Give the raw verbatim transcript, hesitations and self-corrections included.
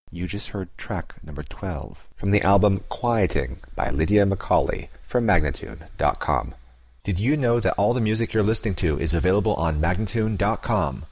You just heard track number twelve from the album Quieting by Lydia Macaulay from Magnatune dot com. Did you know that all the music you're listening to is available on Magnatune dot com?